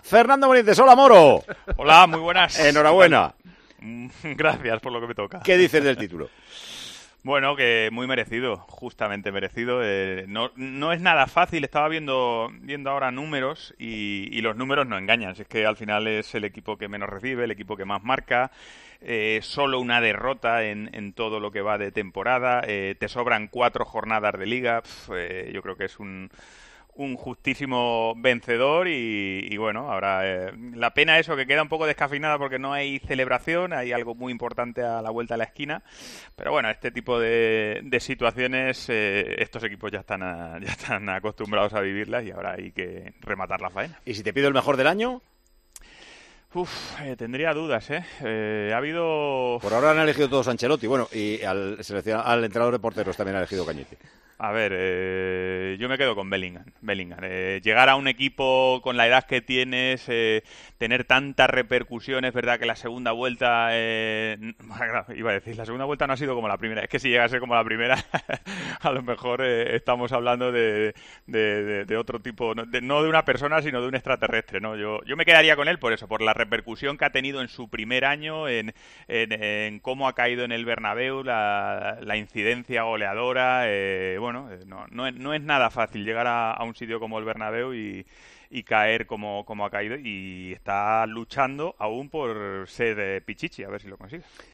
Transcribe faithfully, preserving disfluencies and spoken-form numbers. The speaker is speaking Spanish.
Fernando Benítez, hola Moro. Hola, muy buenas. Enhorabuena. Gracias por lo que me toca. ¿Qué dices del título? Bueno, que muy merecido, justamente merecido. Eh, no, no es nada fácil, estaba viendo viendo ahora números y, y los números no engañan. Si es que al final es el equipo que menos recibe, el equipo que más marca, eh, solo una derrota en, en todo lo que va de temporada, eh, te sobran cuatro jornadas de liga. Pf, eh, yo creo que es un... un justísimo vencedor y, y bueno, ahora eh, la pena eso que queda un poco descafeinada porque no hay celebración, hay algo muy importante a la vuelta de la esquina, pero bueno, este tipo de, de situaciones eh, estos equipos ya están a, ya están acostumbrados a vivirlas y ahora hay que rematar la faena. ¿Y si te pido el mejor del año? Uf, eh, tendría dudas, ¿eh? ¿eh? Ha habido... Por ahora han elegido todos a Ancelotti, bueno, y al, al entrenador de porteros también ha elegido Cañete. A ver, eh, yo me quedo con Bellingham. Bellingham. Eh, llegar a un equipo con la edad que tienes, eh, tener tantas repercusiones, verdad que la segunda vuelta, eh, iba a decir, la segunda vuelta no ha sido como la primera. Es que si llega a ser como la primera, a lo mejor eh, estamos hablando de, de, de, de otro tipo, no de, no de una persona, sino de un extraterrestre, ¿no? Yo, yo me quedaría con él por eso, por la repercusión que ha tenido en su primer año, en, en, en cómo ha caído en el Bernabéu, la, la incidencia goleadora. Eh, bueno, no, no, es, no es nada fácil llegar a, a un sitio como el Bernabéu y, y caer como, como ha caído, y está luchando aún por ser eh, Pichichi, a ver si lo consigue.